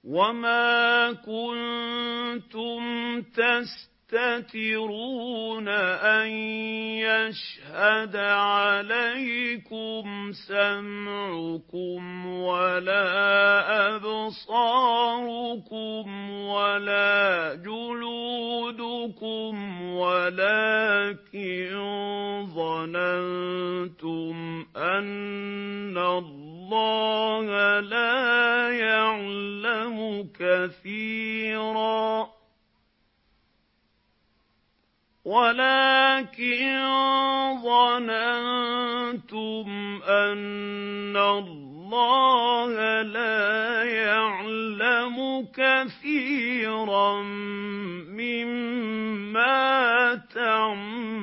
وَمَا كُنتُمْ تَسْتَتِرُونَ أَن يَشْهَدَ عَلَيْكُمْ سَمْعُكُمْ وَلَا أَبْصَارُكُمْ وَلَا جُلُودُكُمْ وَلَٰكِن ظَنَنتُمْ أَنَّ اللَّهَ لَا يَعْلَمُ كَثِيرًا مِّمَّا تَعْمَلُونَ